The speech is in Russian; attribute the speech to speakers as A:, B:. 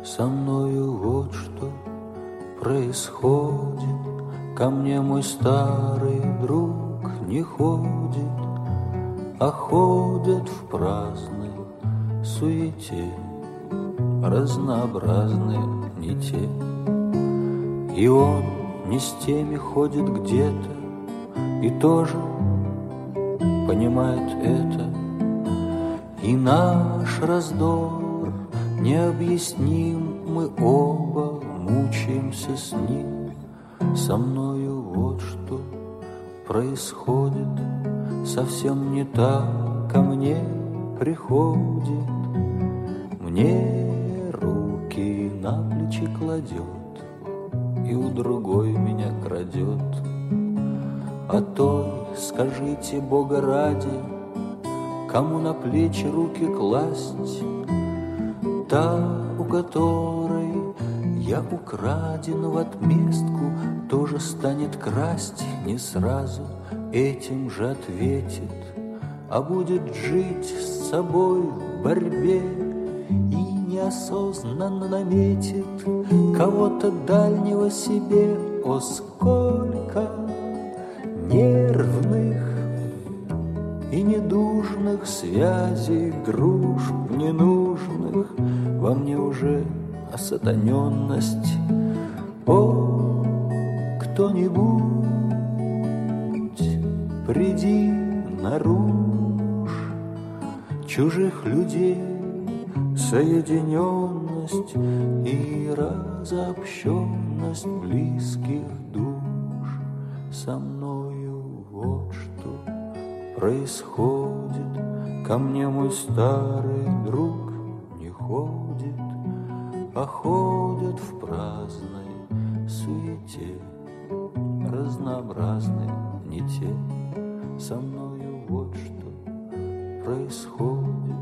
A: Со мною вот что происходит. Ко мне мой старый друг не ходит, а ходят в праздной суете разнообразные не те. И он не с теми ходит где-то и тоже понимает это. И наш раздор необъясним, мы оба мучаемся с ним. Со мною вот что происходит, совсем не так ко мне приходит. Мне руки на плечи кладет и у другой меня крадет. А той, скажите Бога ради, кому на плечи руки класть? Та, у которой я украден в отместку, тоже станет красть не сразу, этим же ответит, а будет жить с собой в борьбе и неосознанно наметит кого-то дальнего себе. О, сколько нервных и недужных связей, дружб ненужных, во мне уже осатаненность. О, кто-нибудь, приди наружь, чужих людей соединенность и разобщенность близких душ. Со мною вот что происходит. Ко мне мой старый друг не ходит, а ходят в праздной суете разнообразные не те. Со мною вот что происходит.